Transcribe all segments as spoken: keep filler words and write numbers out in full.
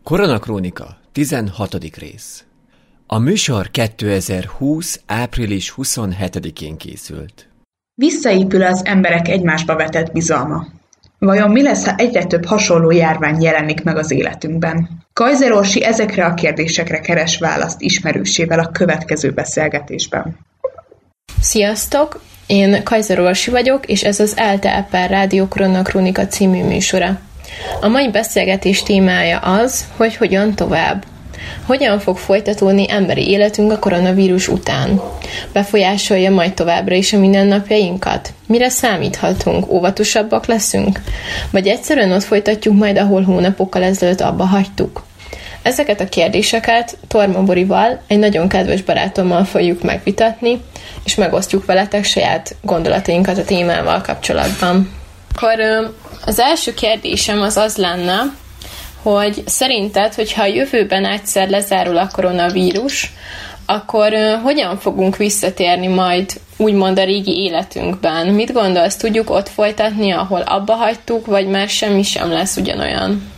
Koronakrónika, tizenhatodik rész. A műsor kétezer-húsz. április huszonhetedikén készült. Visszaépül az emberek egymásba vetett bizalma. Vajon mi lesz, ha egyre több hasonló járvány jelenik meg az életünkben? Kaiser Orsi ezekre a kérdésekre keres választ ismerősével a következő beszélgetésben. Sziasztok! Én Kaiser Orsi vagyok, és ez az ELTE Eper Rádió Koronakrónika című műsora. A mai beszélgetés témája az, hogy hogyan tovább. Hogyan fog folytatódni emberi életünk a koronavírus után? Befolyásolja majd továbbra is a mindennapjainkat? Mire számíthatunk? Óvatosabbak leszünk? Vagy egyszerűen ott folytatjuk majd, ahol hónapokkal ezelőtt abba hagytuk? Ezeket a kérdéseket Torma Borival, egy nagyon kedves barátommal fogjuk megvitatni, és megosztjuk veletek saját gondolatainkat a témával kapcsolatban. Akkor az első kérdésem az az lenne, hogy szerinted, hogyha a jövőben egyszer lezárul a koronavírus, akkor uh, hogyan fogunk visszatérni majd úgymond a régi életünkben? Mit gondolsz, tudjuk ott folytatni, ahol abba hagytuk, vagy már semmi sem lesz ugyanolyan?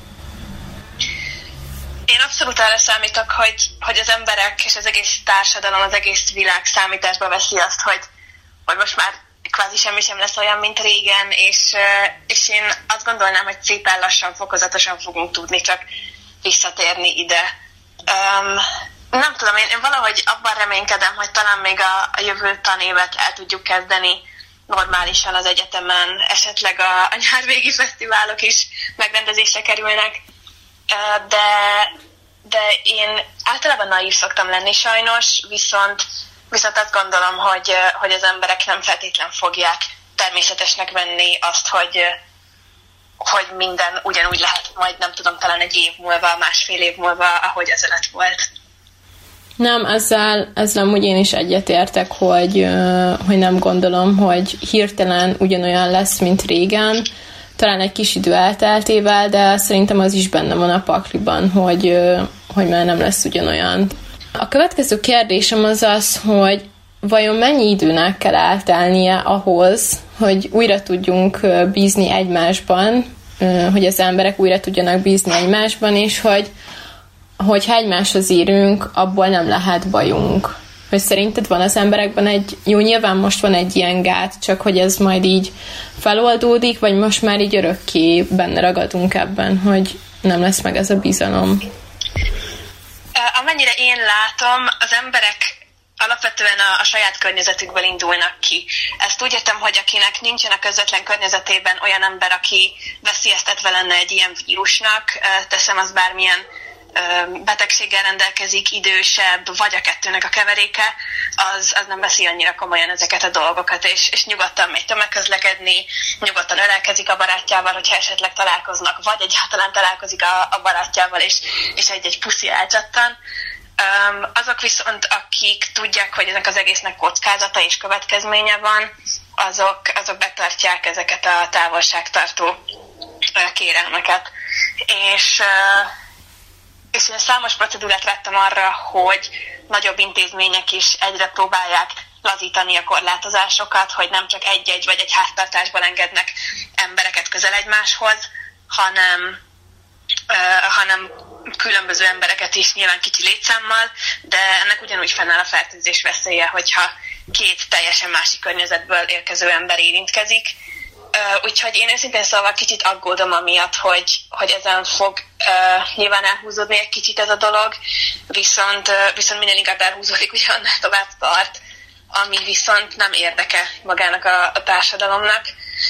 Én abszolút arra számítok, hogy, hogy az emberek és az egész társadalom, az egész világ számításba veszi azt, hogy, hogy most már kvázi semmi sem lesz olyan, mint régen, és, és én azt gondolnám, hogy szépen lassan, fokozatosan fogunk tudni csak visszatérni ide. Um, nem tudom, én, én valahogy abban reménykedem, hogy talán még a, a jövő tanévet el tudjuk kezdeni normálisan az egyetemen, esetleg a, a nyárvégi fesztiválok is megrendezésre kerülnek, de, de én általában naív szoktam lenni sajnos, viszont Viszont azt gondolom, hogy, hogy az emberek nem feltétlen fogják természetesnek venni azt, hogy, hogy minden ugyanúgy lehet majd, nem tudom, talán egy év múlva, másfél év múlva, ahogy ezelőtt volt. Nem, ezzel, ezzel amúgy én is egyetértek, hogy, hogy nem gondolom, hogy hirtelen ugyanolyan lesz, mint régen. Talán egy kis idő elteltével, de szerintem az is benne van a pakliban, hogy, hogy már nem lesz ugyanolyan. A következő kérdésem az az, hogy vajon mennyi időnek kell eltelnie ahhoz, hogy újra tudjunk bízni egymásban, hogy az emberek újra tudjanak bízni egymásban, és hogy, hogyha egymáshoz írünk, abból nem lehet bajunk. Hogy szerinted van az emberekben egy, jó, nyilván most van egy ilyen gát, csak hogy ez majd így feloldódik, vagy most már így örökké benne ragadunk ebben, hogy nem lesz meg ez a bizalom. Amennyire én látom, az emberek alapvetően a, a saját környezetükből indulnak ki. Ezt úgy értem, hogy akinek nincsen a közvetlen környezetében olyan ember, aki veszélyeztetve lenne egy ilyen vírusnak, teszem az bármilyen betegséggel rendelkezik, idősebb, vagy a kettőnek a keveréke, az, az nem veszi annyira komolyan ezeket a dolgokat, és, és nyugodtan megy tömegközlekedni, nyugodtan ölelkezik a barátjával, hogyha esetleg találkoznak, vagy egyáltalán találkozik a, a barátjával, és, és egy-egy puszi elcsattan. Um, azok viszont, akik tudják, hogy ennek az egésznek kockázata és következménye van, azok, azok betartják ezeket a távolságtartó uh, kérelmeket. És uh, És én számos procedúrát vettem arra, hogy nagyobb intézmények is egyre próbálják lazítani a korlátozásokat, hogy nem csak egy-egy vagy egy háztartásban engednek embereket közel egymáshoz, hanem, uh, hanem különböző embereket is nyilván kicsi létszámmal, de ennek ugyanúgy fennáll a fertőzés veszélye, hogyha két teljesen másik környezetből érkező ember érintkezik. Uh, úgyhogy én őszintén szóval kicsit aggódom amiatt, hogy, hogy ezen fog uh, nyilván elhúzódni egy kicsit ez a dolog, viszont, uh, viszont minél inkább elhúzódik, ugye annál tovább tart, ami viszont nem érdeke magának a, a társadalomnak.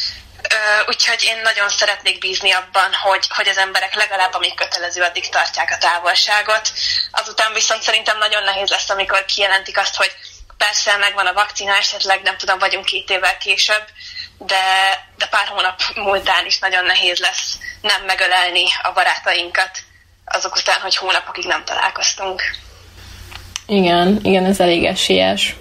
Uh, úgyhogy én nagyon szeretnék bízni abban, hogy, hogy az emberek legalább amíg kötelező, addig tartják a távolságot. Azután viszont szerintem nagyon nehéz lesz, amikor kijelentik azt, hogy persze megvan a vakcina, esetleg nem tudom, vagyunk két évvel később, De, de pár hónap múltán is nagyon nehéz lesz nem megölelni a barátainkat azok után, hogy hónapokig nem találkoztunk. Igen, igen, ez elég esélyes.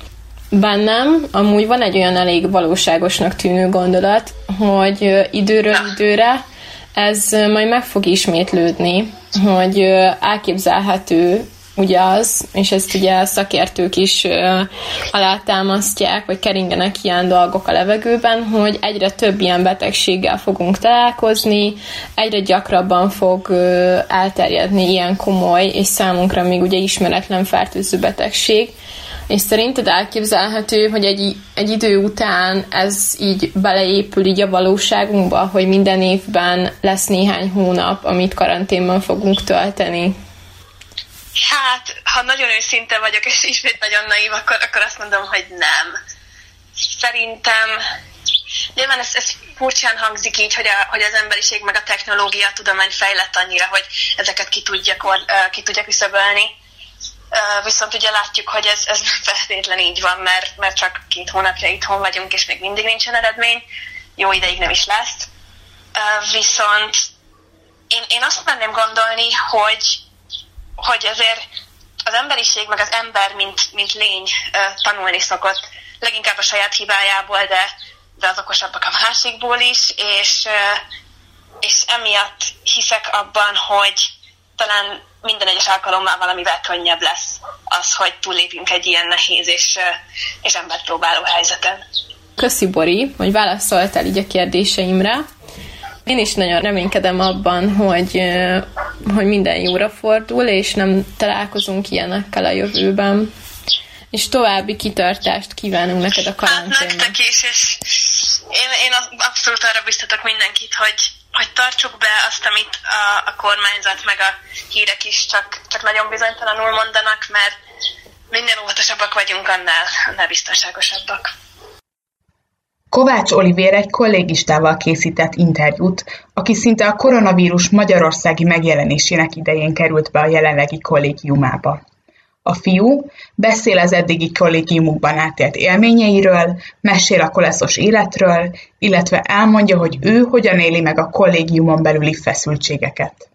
Bennem amúgy van egy olyan elég valóságosnak tűnő gondolat, hogy időről Na. időre ez majd meg fog ismétlődni, hogy elképzelhető ugye az, és ezt ugye a szakértők is ö, alátámasztják, vagy keringenek ilyen dolgok a levegőben, hogy egyre több ilyen betegséggel fogunk találkozni, egyre gyakrabban fog ö, elterjedni ilyen komoly, és számunkra még ugye ismeretlen fertőző betegség. És szerinted elképzelhető, hogy egy, egy idő után ez így beleépül így a valóságunkba, hogy minden évben lesz néhány hónap, amit karanténban fogunk tölteni? Hát, ha nagyon őszinte vagyok, és ismét nagyon naív, akkor, akkor azt mondom, hogy nem. Szerintem, nyilván ez, ez furcsán hangzik így, hogy, a, hogy az emberiség meg a technológia, a tudomány fejlett annyira, hogy ezeket ki tudja, kor, ki tudja küszöbölni. Viszont ugye látjuk, hogy ez, ez nem feltétlen így van, mert, mert csak két hónapja itthon vagyunk, és még mindig nincsen eredmény. Jó ideig nem is lesz. Viszont én, én azt merném gondolni, hogy hogy azért az emberiség, meg az ember, mint, mint lény tanulni szokott, leginkább a saját hibájából, de, de az okosabbak a másikból is, és, és emiatt hiszek abban, hogy talán minden egyes alkalommal valamivel könnyebb lesz az, hogy túllépjünk egy ilyen nehéz és, és embert próbáló helyzeten. Köszi, Bori, hogy válaszoltál így a kérdéseimre. Én is nagyon reménykedem abban, hogy, hogy minden jóra fordul, és nem találkozunk ilyenekkel a jövőben. És további kitartást kívánunk neked a karanténban. Hát nektek is, és én, én abszolút arra biztatok mindenkit, hogy, hogy tartsuk be azt, amit a, a kormányzat meg a hírek is csak, csak nagyon bizonytalanul mondanak, mert minden óvatosabbak vagyunk, annál, annál biztonságosabbak. Kovács Olivér egy kollégistával készített interjút, aki szinte a koronavírus magyarországi megjelenésének idején került be a jelenlegi kollégiumába. A fiú beszél az eddigi kollégiumukban átélt élményeiről, mesél a koleszos életről, illetve elmondja, hogy ő hogyan éli meg a kollégiumon belüli feszültségeket.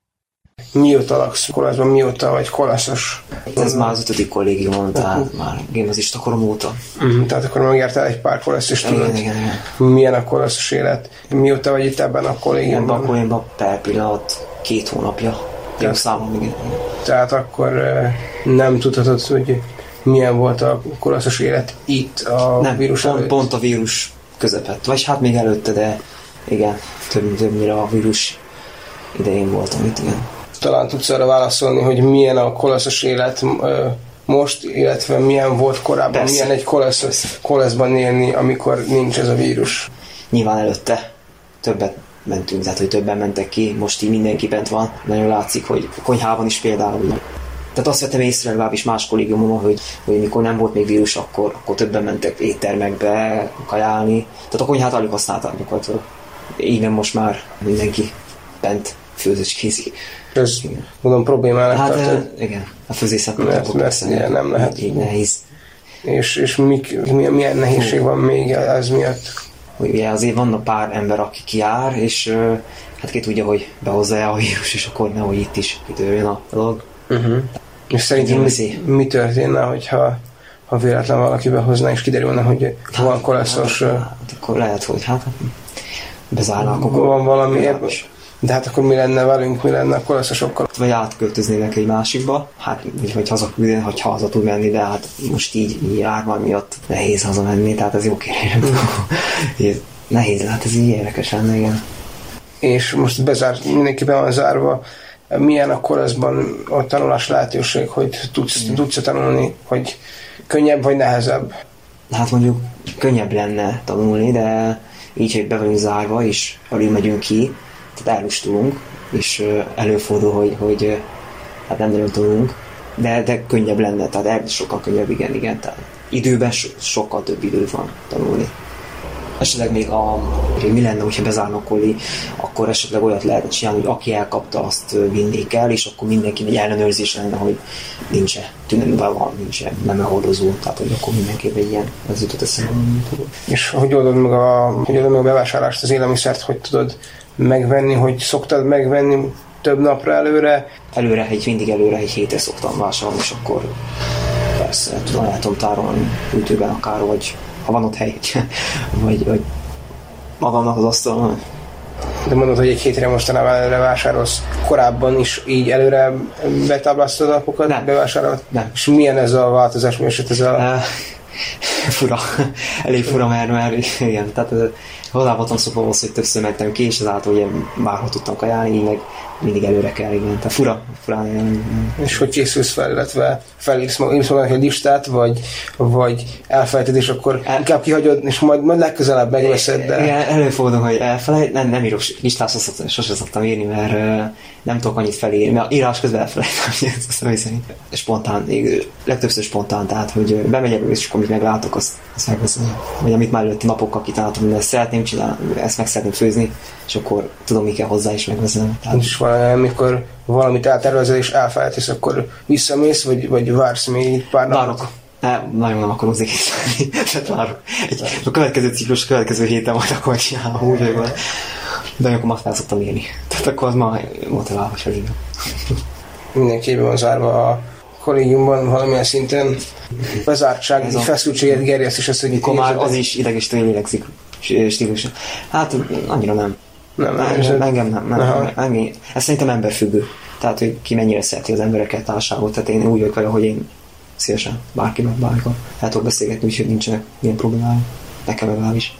Mióta laksz koleszban, mióta vagy koleszos? Ez már az ötödik kollégiumon, tehát már gimnazista korom óta. Uh-huh, tehát akkor megjártál egy pár koleszt, és tudod, igen, igen, igen. milyen a koleszos élet. Mióta vagy itt ebben a kollégiumban? Ebben a kollégiumban per pillanat két hónapja. Jó számom, igen. Tehát akkor nem tudhatod, hogy milyen volt a koleszos élet itt a nem, vírus pont, előtt? pont a vírus közepett. Vagy hát még előtte, de igen, több, többnyire a vírus idején voltam itt, igen. Talán tudsz arra válaszolni, hogy milyen a koleszos élet most, illetve milyen volt korábban, persze, milyen egy kolesz, koleszban élni, amikor nincs ez a vírus? Nyilván előtte többet mentünk, tehát hogy többen mentek ki, most így mindenki bent van. Nagyon látszik, hogy konyhában is például. Tehát azt vettem észre legalábbis más kollégiumon, hogy, hogy mikor nem volt még vírus, akkor, akkor többen mentek éttermekbe kajálni. Tehát a konyhát alig használták gyakorlatilag. Így nem, most már mindenki bent főzőskézik. Ez mondom problémának hát, tartod? Igen, a főzészet nem mert, mert ilyen nem lehet. Így nehéz. És, és mik, milyen, milyen nehézség van még ez miatt? Ugye azért vannak pár ember, aki kijár, és hát ki tudja, hogy behozza a vírus, és akkor nehogy itt is kitörjön a dolog. Uh-huh. És szerintem mi, mi történne, hogyha ha véletlen valaki behozna, és kiderülne, hogy hát, van koleszos... Hát, hát, akkor lehet, hogy hát bezárnak. Van valami ebben. De hát akkor mi lenne velünk, mi lenne a koleszosokkal? Vagy átköltöznének egy másikba, hát vagy hazaküldeni, hogy haza tud menni, de hát most így járvány miatt nehéz hazamenni, tehát ez jó kérem. Nehéz, hát ez így érdekes lenne, igen. És most bezárt, mindenki be van zárva, milyen a koleszban a tanulás lehetőség, hogy tudsz, tudsz tanulni, hogy könnyebb vagy nehezebb? Hát mondjuk könnyebb lenne tanulni, de így, hogy be vagyunk zárva, és alig megyünk ki, tehát elustulunk, és előfordul, hogy, hogy hát nem nagyon tanulunk, de, de könnyebb lenne, tehát el, sokkal könnyebb, igen, igen, tehát időben so, sokkal több idő van tanulni. Esetleg még a, mi lenne, hogyha bezárnak kolli, akkor esetleg olyat lehetne csinálni, hogy aki elkapta, azt vinnék el, és akkor mindenki egy ellenőrzés lenne, hogy nincs-e tünetben van, nincs-e nem hordozó, tehát hogy akkor mindenképpen egy ilyen, ez jutott eszembe. És hogy oldod meg a, hogy oldod meg a bevásárlást, az élelmiszert, hogy tudod megvenni, hogy szoktad megvenni több napra előre? Előre, egy, mindig előre egy hétre szoktam vásárolni, és akkor persze tudom, el tudom tárolni ütőben akár, vagy ha van ott hely, vagy, vagy magamnak az asztalon. De mondod, hogy egy hétre mostanában előre vásárolsz. Korábban is így előre betáblasztod a napokat, nem. bevásárolt? Nem. És milyen ez a változás, mi ez a... Uh, fura. Elég fura, mert, mert igen, tehát hozzá voltam szokva ahhoz, hogy többször mentem ki, és azáltal ugye bárhol tudtam kajálni, így meg mindig előre kell, igen. Tehát fura. fura igen. És hogy készülsz fel, illetve felírsz magadnak egy listát, vagy, vagy elfelejted, és akkor El... inkább kihagyod, és majd, majd legközelebb megveszed, de... Igen, előfordul, hogy elfelejt, nem, nem írok listát, sosem, sosem szoktam írni, mert uh, nem tudok annyit felírni, mert írás közben elfelejtem, személy szerint. Spontán, legtöbbször spontán, tehát, hogy bemegyek, és akkor amit meglátok, azt, azt megveszem. Vagy amit már előtte napokkal kitaláltam, mert ezt szeretném csinálni, ezt meg szeretném főzni, és akkor tudom, mi kell hozzá, és megveszem. Tehát... És valami, amikor valamit eltervezel, és elfelejtesz, akkor visszamész, vagy, vagy vársz még pár napot? Várok. Ne, nagyon nem akarom készíteni. Tehát várok. Egy, a következő ciklus, a következő héten majd akkor csinálom úgy, hogy de akkor már fel szoktam írni. Tehát akkor az már motivál, hogy felírnom. Mindenképpen van zárva a kollégiumban valamilyen szinten bezártság, egy feszültséget gerjeszt, és azt, hogy akkor már az is idegesítő lélegzik stílus. Hát annyira nem. Nem, nem, engem, engem nem. nem, nem engem, ez szerintem emberfüggő. Tehát, hogy ki mennyire szereti az embereket, társágot. Tehát én úgy vagyok vele, hogy én szívesen bárkiben, bárkor el tudok beszélgetni, úgyhogy nincsenek ilyen problémáim. Nekem legalábbis.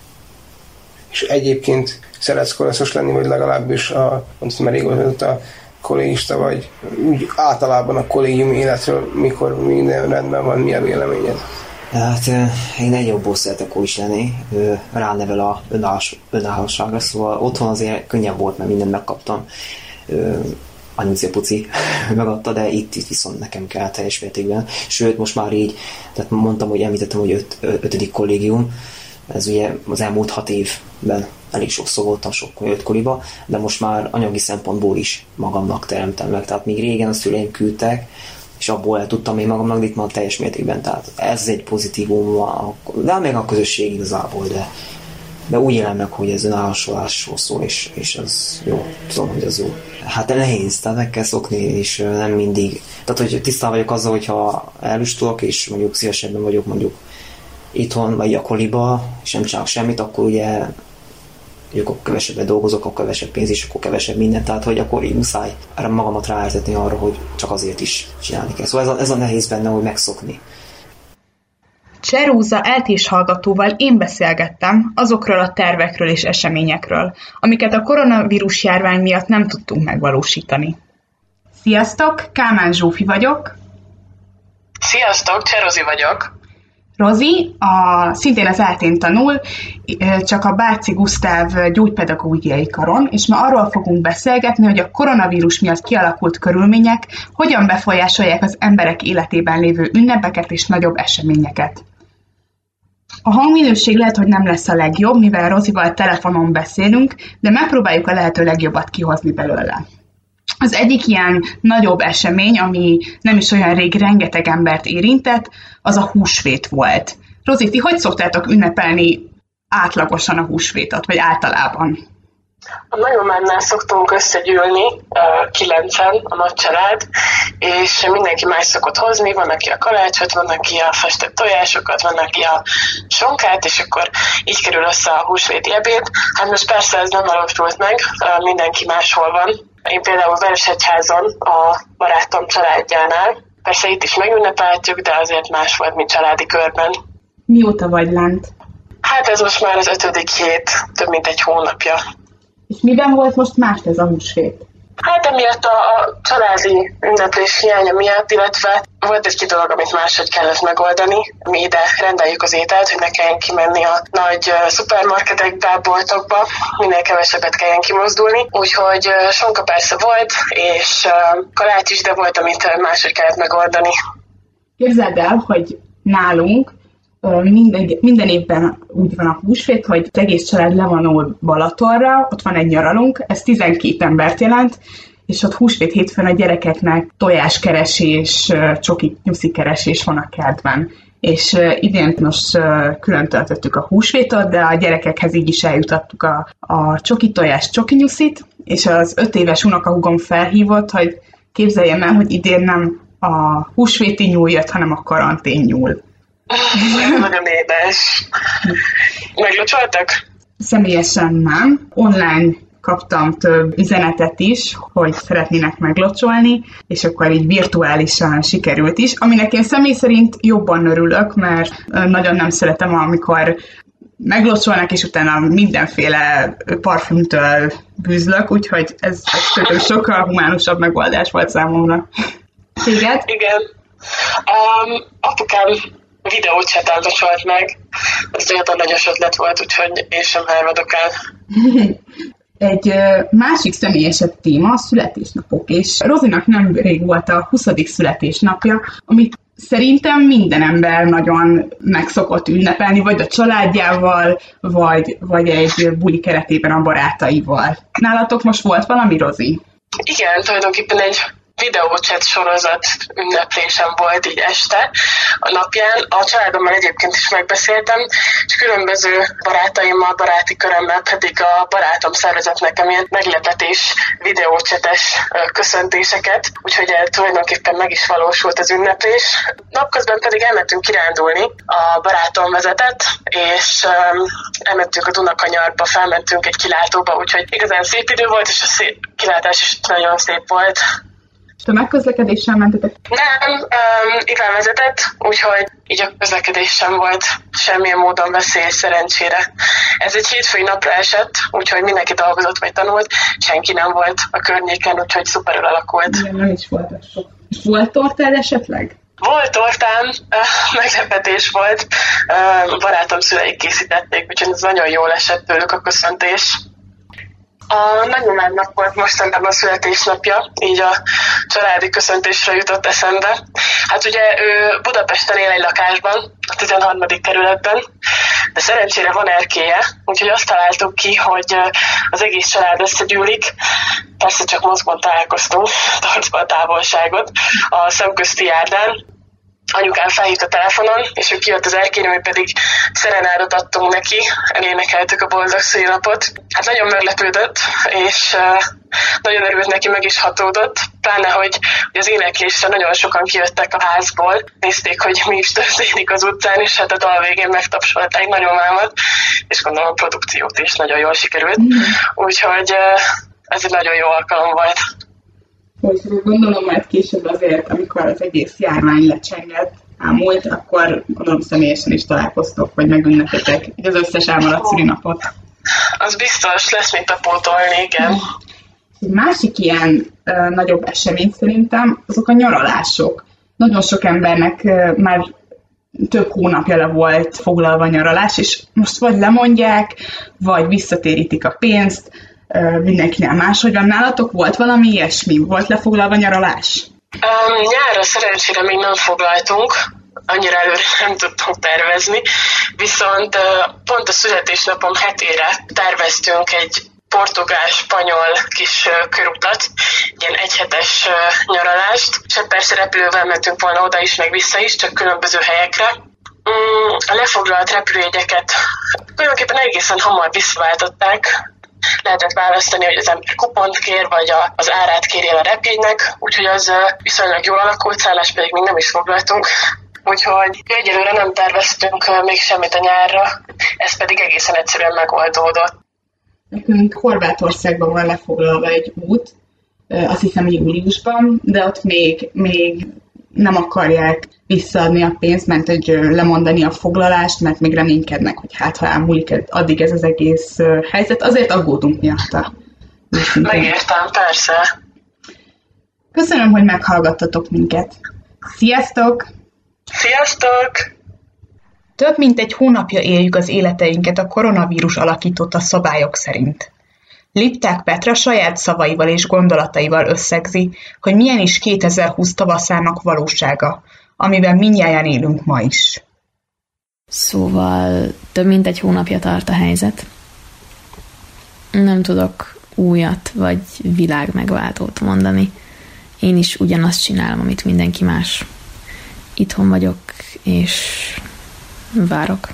És egyébként szeretsz kolaszos lenni, vagy legalábbis a, mondtam, mert régóta a kollégista vagy, úgy általában a kollégium életről, mikor minden rendben van, mi a véleményed? Hát én egy jobból szeretek úgy is lenni, ránevel a önállóságra, szóval otthon azért könnyebb volt, mert mindent megkaptam. Anyuci a puci megadta, de itt, itt viszont nekem kell teljes mértékben. Sőt, most már így, tehát mondtam, hogy említettem, hogy öt, ötödik kollégium, ez ugye az elmúlt hat évben elég sokszor voltam sok öt koliba, de most már anyagi szempontból is magamnak teremtem meg. Tehát még régen a szüleim küldtek, és abból el tudtam én magamnak, de itt már teljes mértékben. Tehát ez egy pozitívum, de még a közösség igazából, de, de úgy élem meg, hogy ez önállósulásról szól, és, és ez jó, tudom, hogy ez jó. Hát nehéz, tehát meg kell szokni, és nem mindig. Tehát, hogy tisztán vagyok azzal, hogyha elustulok, és mondjuk szívesebben vagyok mondjuk itthon, vagy a koliba, és nem csinálok semmit, akkor ugye akkor kevesebbet dolgozok, akkor kevesebb pénz is, akkor kevesebb minden, tehát hogy akkor így muszáj magamat ráertetni arra, hogy csak azért is csinálni kell. Szóval ez a, ez a nehéz benne, hogy megszokni. Cserúza eltés hallgatóval én beszélgettem azokról a tervekről és eseményekről, amiket a koronavírus járvány miatt nem tudtunk megvalósítani. Sziasztok, Kálmán Zsófi vagyok. Sziasztok, Cserozi vagyok. Rozi, a, szintén az eltén tanul, csak a Bárci Gusztáv gyógypedagógiai karon, és ma arról fogunk beszélgetni, hogy a koronavírus miatt kialakult körülmények hogyan befolyásolják az emberek életében lévő ünnepeket és nagyobb eseményeket. A hangminőség lehet, hogy nem lesz a legjobb, mivel Rozival telefonon beszélünk, de megpróbáljuk a lehető legjobbat kihozni belőle. Az egyik ilyen nagyobb esemény, ami nem is olyan rég rengeteg embert érintett, az a húsvét volt. Rozi, ti hogy szoktátok ünnepelni átlagosan a húsvétot, vagy általában? A nagymamámnál szoktunk összegyűlni, kilencen, a nagy család, és mindenki más szokott hozni, van, aki a kalácsot, van, aki a festett tojásokat, van, aki a sonkát, és akkor így kerül össze a húsvéti ebéd. Hát most persze ez nem valósult meg, mindenki máshol van. Én például Veresegyházon a barátom családjánál, persze itt is megünnepeltjük, de azért más volt, mint családi körben. Mióta vagy lent? Hát ez most már az ötödik hét, több mint egy hónapja. És miben volt most más ez a húsvét? Hát emiatt a, a családi ünneplés hiánya miatt, illetve volt egy-két dolog, amit máshogy kellett megoldani. Mi ide rendeljük az ételt, hogy ne kelljen kimenni a nagy uh, szupermarketekbe, boltokba, minél kevesebbet kelljen kimozdulni. Úgyhogy uh, sonka persze volt, és uh, kalács is, de volt, amit uh, máshogy kellett megoldani. Képzeld el, hogy nálunk Minden, minden évben úgy van a húsvét, hogy az egész család levonul Balatonra, ott van egy nyaralunk, ez tizenkét embert jelent, és ott húsvét hétfőn a gyerekeknek tojáskeresés, csoki nyuszikeresés van a kertben. És idén most külön töltöttük a húsvétot, de a gyerekekhez így is eljutattuk a, a csoki tojás, csoki nyuszit, és az öt éves unokahúgom felhívott, hogy képzeljem el, hogy idén nem a húsvéti nyúl jött, hanem a karantén nyúl. Nagyon édes. Meglocsoltak? Személyesen nem. Online kaptam több üzenetet is, hogy szeretnének meglocsolni, és akkor így virtuálisan sikerült is, aminek én személy szerint jobban örülök, mert nagyon nem szeretem, amikor meglocsolnak, és utána mindenféle parfümtől bűzlök, úgyhogy ez, ez sokkal humánusabb megoldás volt számomra. Téged? Igen. Um, apukám videócsetel locsolt meg. Ez olyan aranyos ötlet volt, úgyhogy én sem hármadok el. Egy másik személyesebb téma a születésnapok, és Rozinak nem rég volt a huszadik születésnapja, amit szerintem minden ember nagyon meg szokott ünnepelni, vagy a családjával, vagy, vagy egy buli keretében a barátaival. Nálatok most volt valami, Rozi? Igen, tulajdonképpen egy videóchat sorozat ünneplésem volt így este a napján. A családommal egyébként is megbeszéltem, és különböző barátaimmal, baráti körömmel pedig a barátom szervezett nekem ilyen meglepetés videócsetes köszöntéseket, úgyhogy tulajdonképpen meg is valósult az ünneplés. Napközben pedig elmentünk kirándulni, a barátom vezetett, és um, elmentünk a Dunakanyarba, felmentünk egy kilátóba, úgyhogy igazán szép idő volt, és a szép kilátás is nagyon szép volt. Tömegközlekedéssel mentetek? Nem, um, Iván vezetett, úgyhogy így a közlekedés sem volt semmilyen módon veszély szerencsére. Ez egy hétfői napra esett, úgyhogy mindenki dolgozott vagy tanult, senki nem volt a környéken, úgyhogy szuperül alakult. Igen, nem is volt az sok. És volt tortád esetleg? Volt tortám, meglepetés volt, barátom szüleik készítették, úgyhogy ez nagyon jól esett tőlük a köszöntés. A nagymamámnak volt mostanában a születésnapja, így a családi köszöntésre jutott eszembe. Hát ugye ő Budapesten él egy lakásban, a tizenharmadik kerületben, de szerencsére van erkélye, úgyhogy azt találtuk ki, hogy az egész család összegyűlik. Persze csak mozgón találkoztunk, tartva a távolságot a szemközti járdán. Anyukám felhívt a telefonon, és ő kijött az erkélyen, mi pedig szerenádot adtunk neki, elénekeltük a boldog szülinapot. Hát nagyon meglepődött, és uh, nagyon örült neki, meg is hatódott, pláne, hogy, hogy az éneklésre nagyon sokan kijöttek a házból, nézték, hogy mi is történik az utcán, és hát a dal végén megtapsolták nagyomámat, és gondolom a produkciót is nagyon jól sikerült, úgyhogy uh, ez egy nagyon jó alkalom volt. Hogy gondolom majd később azért, amikor az egész járvány lecsengett, elmúlt, akkor gondolom személyesen is találkoztok, vagy megünnepeltek az összes elmaradt szülinapot. Az biztos, lesz mit a pótolni, igen. Egy másik ilyen uh, nagyobb esemény szerintem azok a nyaralások. Nagyon sok embernek uh, már több hónapja le volt foglalva a nyaralás, és most vagy lemondják, vagy visszatérítik a pénzt, mindenkinél máshogy van. Nálatok volt valami ilyesmi? Volt lefoglalva nyaralás? Um, nyárra szerencsére még nem foglaltunk, annyira előre nem tudtunk tervezni, viszont uh, pont a születésnapom hetére terveztünk egy portugál-spanyol kis uh, körutat, ilyen egyhetes uh, nyaralást, és persze repülővel mentünk volna oda is, meg vissza is, csak különböző helyekre. Um, a lefoglalt repülőjegyeket tulajdonképpen egészen hamar visszaváltották. Lehetett választani, hogy az ember kupont kér, vagy a, az árát kéri el a repjegynek, úgyhogy az viszonylag jól alakult, szállás pedig még nem is foglaltunk. Úgyhogy egyelőre nem terveztünk még semmit a nyárra, ez pedig egészen egyszerűen megoldódott. Nekünk Horvátországban van lefoglalva egy út, azt hiszem júliusban, de ott még, még nem akarják visszaadni a pénzt, mert hogy lemondani a foglalást, mert még reménykednek, hogy hát ha elmúlik addig ez az egész helyzet. Azért aggódunk miatta. Megértem, persze. Köszönöm, hogy meghallgattatok minket. Sziasztok! Sziasztok! Több mint egy hónapja éljük az életeinket a koronavírus alakította szabályok szerint. Lipták Petra saját szavaival és gondolataival összegzi, hogy milyen is kétezer-húsz tavaszának valósága, amivel mindnyájan élünk ma is. Szóval több mint egy hónapja tart a helyzet. Nem tudok újat vagy világmegváltót mondani. Én is ugyanazt csinálom, amit mindenki más. Itthon vagyok, és várok.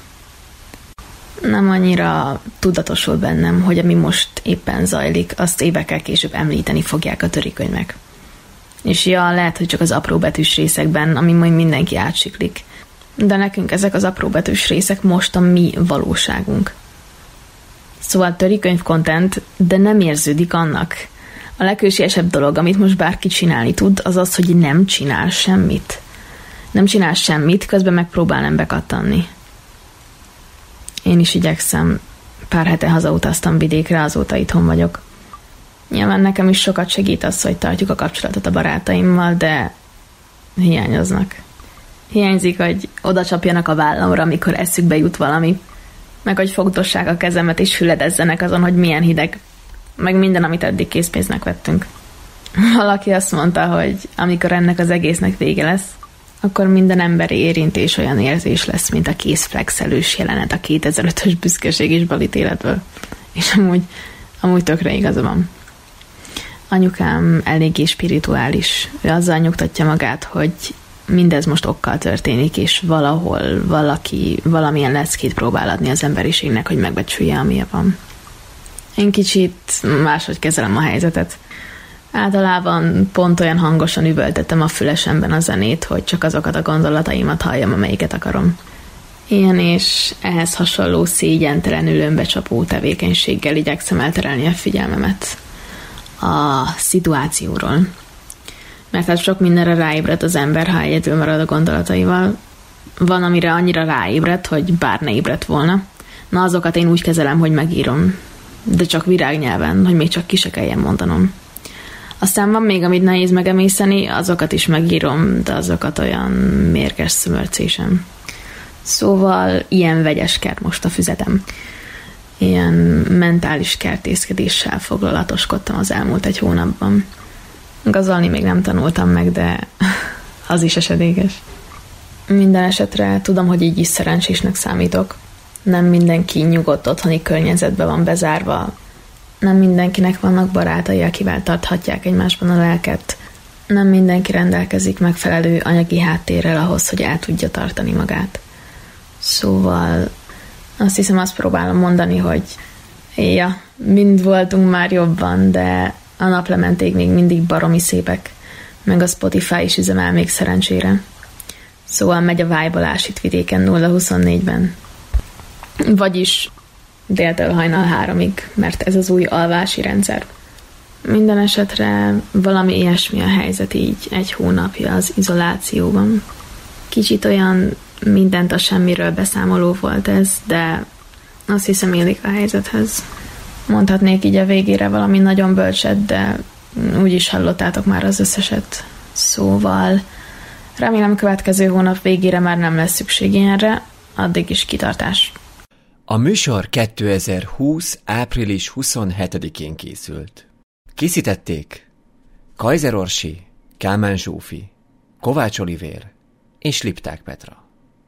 Nem annyira tudatosul bennem, hogy ami most éppen zajlik, azt évekkel később említeni fogják a törikönyvek. És ja, lehet, hogy csak az apróbetűs részekben, ami majd mindenki átsiklik. De nekünk ezek az apróbetűs részek most a mi valóságunk. Szóval törikönyv content, de nem érződik annak. A leghősiesebb dolog, amit most bárki csinálni tud, az az, hogy nem csinál semmit. Nem csinál semmit, közben megpróbál nem bekattanni. Én is igyekszem. Pár hete hazautaztam vidékre, azóta itthon vagyok. Nyilván nekem is sokat segít az, hogy tartjuk a kapcsolatot a barátaimmal, de hiányoznak. Hiányzik, hogy oda csapjanak a vállamra, amikor eszükbe jut valami, meg hogy fogdossák a kezemet és füledezzenek azon, hogy milyen hideg, meg minden, amit eddig készpénznek vettünk. Valaki azt mondta, hogy amikor ennek az egésznek vége lesz, akkor minden emberi érintés olyan érzés lesz, mint a kézflexelős jelenet a kétezer-ötös büszkeség és balítéletből. És amúgy, amúgy tökre igaza van. Anyukám eléggé spirituális. Ő azzal nyugtatja magát, hogy mindez most okkal történik, és valahol valaki valamilyen leckét próbál adni az emberiségnek, hogy megbecsülje, amilyen van. Én kicsit máshogy kezelem a helyzetet. Általában pont olyan hangosan üvöltettem a fülesemben a zenét, hogy csak azokat a gondolataimat halljam, amelyiket akarom. Ilyen és ehhez hasonló szégyentelenül önbecsapó tevékenységgel igyekszem elterelni a figyelmemet a szituációról. Mert hát sok mindenre ráébred az ember, ha egyedül marad a gondolataival. Van, amire annyira ráébred, hogy bár ne ébredt volna. Na, azokat én úgy kezelem, hogy megírom. De csak virágnyelven, hogy még csak ki se kelljen mondanom. Aztán van még, amit nehéz megemészeni, azokat is megírom, de azokat olyan mérges szümörcésen. Szóval ilyen vegyes kert most a füzetem. Ilyen mentális kertészkedéssel foglalatoskodtam az elmúlt egy hónapban. Gazolni még nem tanultam meg, de az is esedékes. Minden esetre tudom, hogy így is szerencsésnek számítok. Nem mindenki nyugodt otthoni környezetbe van bezárva. Nem mindenkinek vannak barátai, akivel tarthatják egymásban a lelket. Nem mindenki rendelkezik megfelelő anyagi háttérrel ahhoz, hogy el tudja tartani magát. Szóval azt hiszem, azt próbálom mondani, hogy ja, mind voltunk már jobban, de a naplementék még mindig baromi szépek, meg a Spotify is üzemel még szerencsére. Szóval megy a vájbolás itt vidéken nulla huszonnégyben. Vagyis déltől hajnal háromig, mert ez az új alvási rendszer. Minden esetre valami ilyesmi a helyzet így egy hónapja az izolációban. Kicsit olyan mindent a semmiről beszámoló volt ez, de azt hiszem illik a helyzethez. Mondhatnék így a végére valami nagyon bölcset, de úgyis hallottátok már az összeset. Szóval remélem következő hónap végére már nem lesz szükség ilyenre, addig is kitartás. A műsor kétezer-húsz. április huszonhetedikén készült. Készítették Kaiser Orsi, Kálmán Zsófi, Kovács Olivér és Lipták Petra.